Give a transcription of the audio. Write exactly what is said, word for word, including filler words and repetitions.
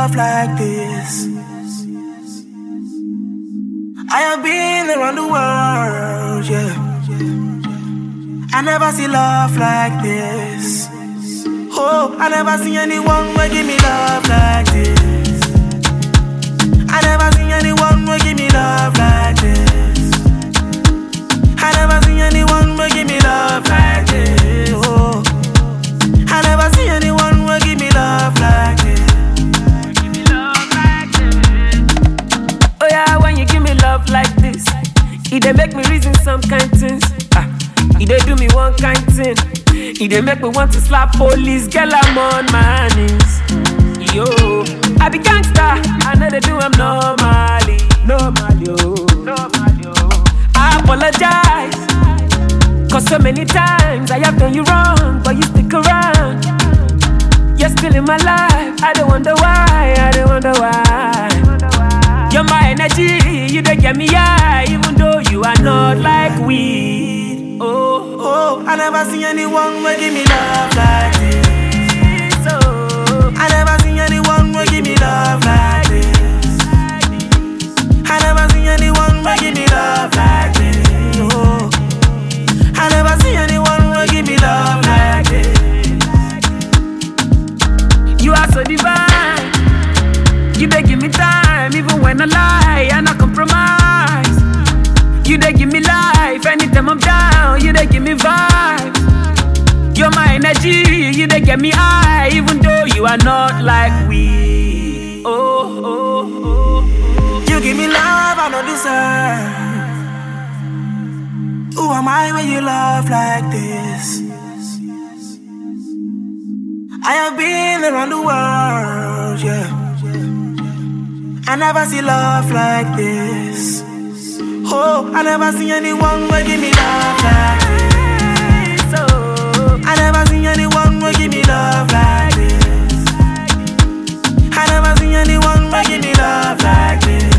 love like this. I have been around the world, yeah. I never see love like this. Oh, I never see anyone who give me love like this. I never see anyone who give me love like this. I never see anyone who give me love like this. Oh, I never see anyone who give me love like this. Give me love like this. Oh yeah, when you give me love like this, it dey make me reason some kind things. Ah, it dey do me one kind thing. It dey make me want to slap police. Girl, I'm on my knees. Yo, I be gangsta, I know they do I'm normally, normally, oh, normally, oh. I apologize, cause so many times I have done you wrong, but you stick around. You're still in my life, I don't wonder why, I don't wonder why. You're my energy, you don't get me high, even though you are not like weed. Oh, oh, I never see anyone who give me love like this. I never see anyone who give me love like this. I never see anyone who give me love like this. Oh, I never see anyone who give me love like this. You are so divine. You dey give me time, even when I lie and I compromise. You dey give me life, anytime I'm down. You dey give me vibes. You're my energy, you dey get me high, even though you are not like we. Oh, oh, oh. You give me love I don't deserve. Who am I when you love like this? I have been around the world, yeah. I never see love like this. Oh, I never see anyone who give me love like this. I never see anyone who give me love like this. I never see anyone who give me love like this.